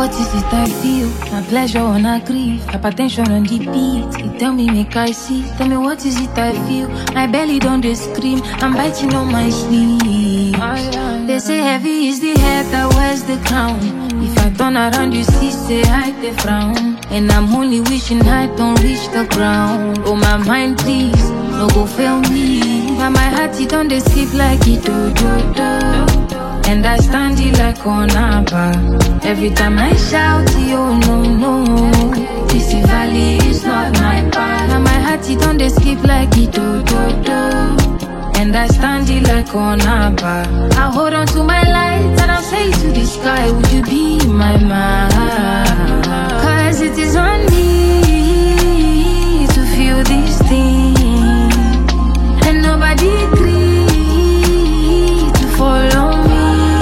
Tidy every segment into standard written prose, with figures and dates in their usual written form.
what is it I feel? My pleasure on a grief, hypertension on the beat. You tell me make I see, tell me what is it I feel? My belly don't dey scream, I'm biting on my sleeve. They say heavy is the head that wears the crown. If I turn around you see say I dey frown. And I'm only wishing I don't reach the ground. Oh my mind please, no go fail me. But my heart it don't dey skip like it do. And I stand it like on a bar. Every time I shout, oh no, no. This valley is not my path. Now my heart it don't skip like it do. And I stand it like on a bar. I hold on to my light and I say to the sky, would you be my man? Cause it is on me to feel this thing. And nobody agreed to follow me.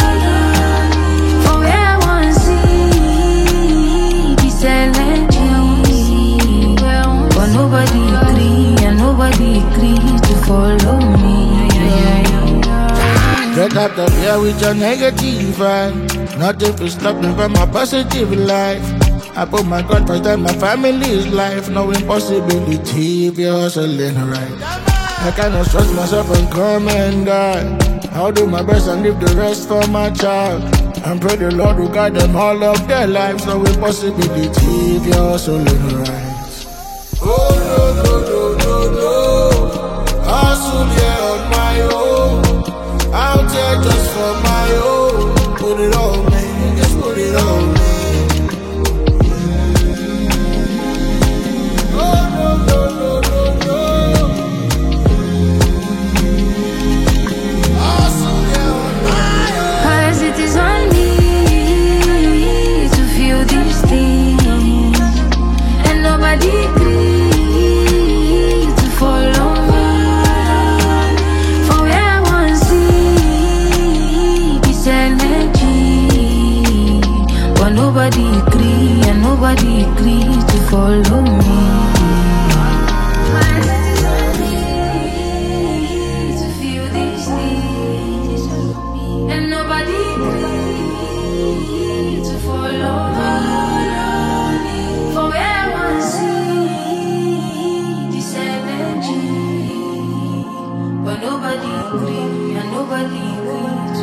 Nobody agreed to follow me. Get out of here with your negative vibe. Nothing to stop me from my positive life. I put my God first and my family's life. No impossibility if you're hustling right. I cannot trust myself and come and die. I'll do my best and leave the rest for my child. And pray the Lord will guide them all of their lives. No impossibility if you're hustling right. Oh no, no, no, no, no. Hustle here on my own. Out here just for my own. Put it on me, just put it on me. Oh no, no, no, no, no. Hustle here on my own. Cause it is on me to feel these things. And nobody agrees. Nobody agree, and nobody agrees to follow me. To feel these things, and nobody agrees to follow me. For where one sees this energy, but nobody agree, and nobody agrees.